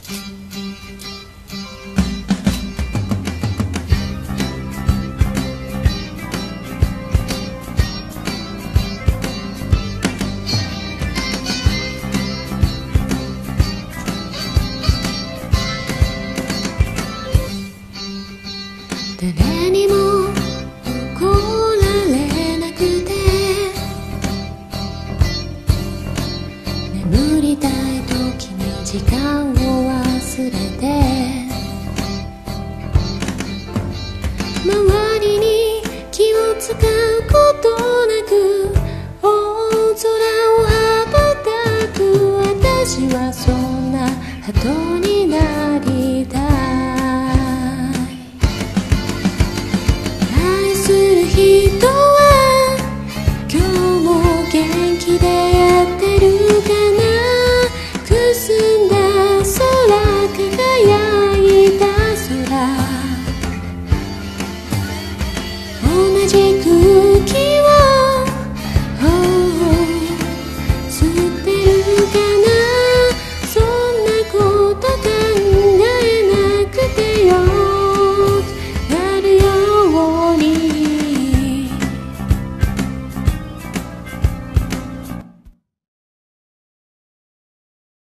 誰にも怒られなくて眠りたい時に時間を忘れて周りに気を使うことなく大空を羽ばたく私はそんな鳩に